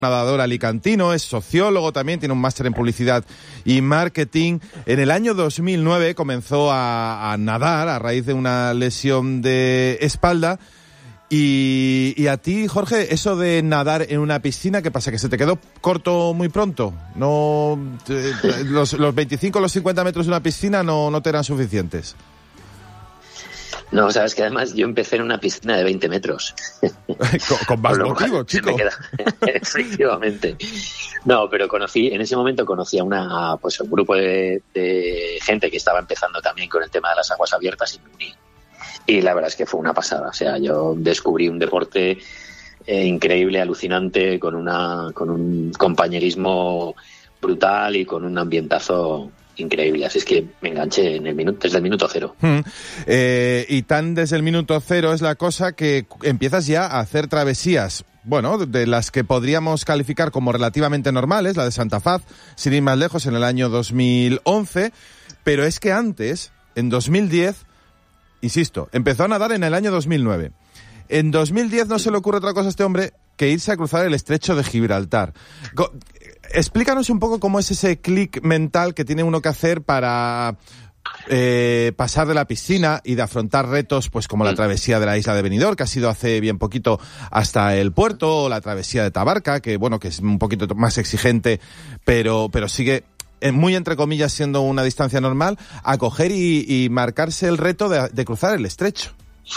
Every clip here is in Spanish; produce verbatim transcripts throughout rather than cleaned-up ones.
nadador alicantino, es sociólogo también, tiene un máster en publicidad y marketing. En el año dos mil nueve comenzó a, a nadar a raíz de una lesión de espalda. Y, y a ti, Jorge, eso de nadar en una piscina, ¿qué pasa? ¿Que se te quedó corto muy pronto? No, te, los, los veinticinco o los cincuenta metros de una piscina no, no te eran suficientes. No, sabes que además yo empecé en una piscina de veinte metros. con, con más motivo, chico. Queda... Efectivamente. No, pero conocí, en ese momento conocí a una, pues un grupo de, de gente que estaba empezando también con el tema de las aguas abiertas y me uní. Y la verdad es que fue una pasada. O sea, yo descubrí un deporte eh, increíble, alucinante, con una, con un compañerismo brutal y con un ambientazo increíble, así es que me enganché en el minuto, desde el minuto cero. Hmm. Eh, y tan desde el minuto cero es la cosa que empiezas ya a hacer travesías, bueno, de las que podríamos calificar como relativamente normales, la de Santa Faz, sin ir más lejos, en el año dos mil once, pero es que antes, en dos mil diez, insisto, empezó a nadar en el año dos mil nueve. En dos mil diez no se le ocurre otra cosa a este hombre que irse a cruzar el estrecho de Gibraltar. Co- Explícanos un poco cómo es ese clic mental que tiene uno que hacer para eh, pasar de la piscina y de afrontar retos pues como la travesía de la isla de Benidorm, que ha sido hace bien poquito, hasta el puerto, o la travesía de Tabarca, que bueno, que es un poquito más exigente, pero, pero sigue muy entre comillas siendo una distancia normal, a coger y, y marcarse el reto de, de cruzar el estrecho.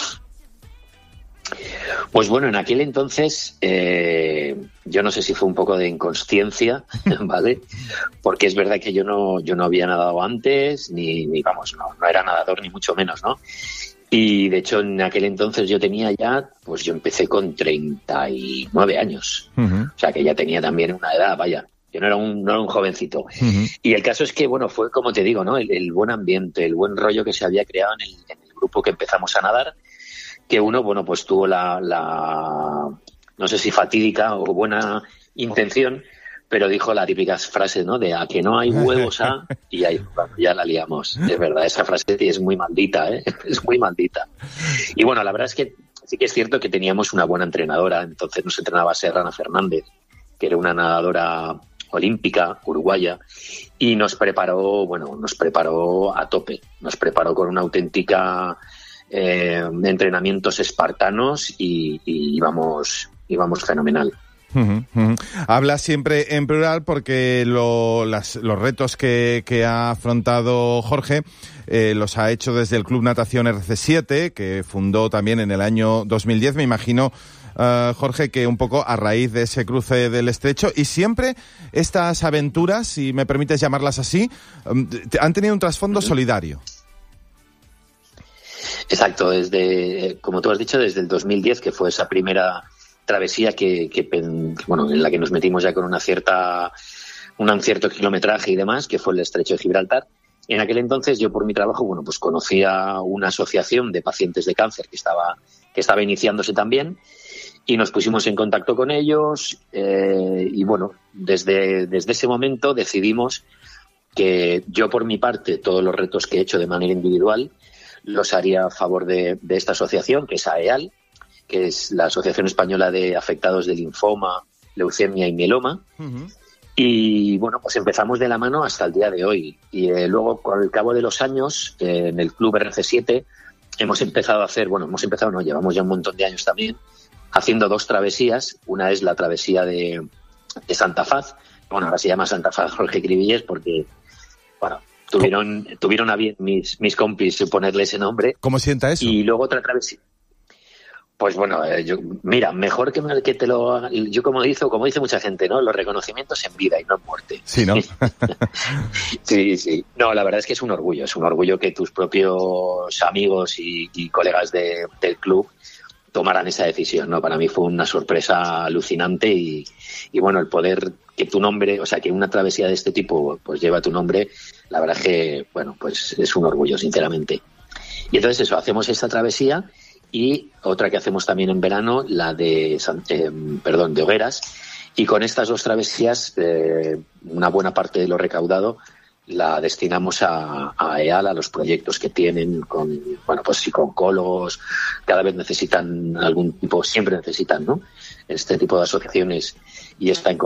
Pues bueno, en aquel entonces eh, yo no sé si fue un poco de inconsciencia, ¿vale? Porque es verdad que yo no yo no había nadado antes, ni, ni vamos, no, no era nadador ni mucho menos, ¿no? Y de hecho en aquel entonces yo tenía ya, pues yo empecé con treinta y nueve años, uh-huh. O sea que ya tenía también una edad, vaya. Yo no era un, no era un jovencito. Uh-huh. Y el caso es que, bueno, fue como te digo, ¿no? El, el buen ambiente, el buen rollo que se había creado en el, en el grupo que empezamos a nadar, que uno, bueno, pues tuvo la, la, no sé si fatídica o buena intención, pero dijo la típica frase, ¿no? De a que no hay huevos a, y ahí, bueno, ya la liamos. Es verdad, esa frase es muy maldita, ¿eh? Es muy maldita. Y bueno, la verdad es que sí que es cierto que teníamos una buena entrenadora, entonces nos entrenaba Serrana Fernández, que era una nadadora olímpica, uruguaya, y nos preparó, bueno, nos preparó a tope, nos preparó con una auténtica eh, entrenamientos espartanos y, y íbamos, íbamos fenomenal. Uh-huh, uh-huh. Habla siempre en plural porque lo, las, los retos que, que ha afrontado Jorge eh, los ha hecho desde el Club Natación R C siete, que fundó también en el año dos mil diez, me imagino, Uh, Jorge, que un poco a raíz de ese cruce del estrecho, y siempre estas aventuras, si me permites llamarlas así, um, han tenido un trasfondo uh-huh. solidario. Exacto, desde, como tú has dicho, desde el dos mil diez, que fue esa primera travesía que, que bueno, en la que nos metimos ya con una cierta, un cierto kilometraje y demás, que fue el estrecho de Gibraltar. En aquel entonces yo, por mi trabajo, bueno, pues conocía una asociación de pacientes de cáncer que estaba, que estaba iniciándose también, y nos pusimos en contacto con ellos, eh, y bueno, desde, desde ese momento decidimos que yo, por mi parte, todos los retos que he hecho de manera individual los haría a favor de, de esta asociación, que es A E A L, que es la Asociación Española de Afectados de Linfoma, Leucemia y Mieloma. Uh-huh. Y bueno, pues empezamos de la mano hasta el día de hoy. Y eh, luego, con el cabo de los años, eh, en el Club R C siete, hemos empezado a hacer, bueno, hemos empezado, no, llevamos ya un montón de años también, haciendo dos travesías. Una es la travesía de, de Santa Faz. Bueno, ahora se llama Santa Faz Jorge Cribillés porque, bueno, tuvieron, tuvieron a bien mis, mis compis ponerle ese nombre. ¿Cómo sienta eso? Y luego otra travesía. Pues bueno, eh, yo, mira, mejor que, me, que te lo haga, yo como dice, como dice mucha gente, ¿no? Los reconocimientos en vida y no en muerte. Sí, ¿no? Sí, sí. No, la verdad es que es un orgullo, es un orgullo que tus propios amigos y, y colegas de, del club tomaran esa decisión, ¿no? Para mí fue una sorpresa alucinante y, y bueno, el poder que tu nombre, o sea, que una travesía de este tipo pues lleva tu nombre, la verdad es que, bueno, pues es un orgullo, sinceramente. Y entonces eso, hacemos esta travesía. Y otra que hacemos también en verano, la de, eh, perdón, de Hogueras. Y con estas dos travesías, eh, una buena parte de lo recaudado la destinamos a, a E A L, a los proyectos que tienen con, bueno, pues si con oncólogos, cada vez necesitan algún tipo, siempre necesitan, ¿no? Este tipo de asociaciones y está en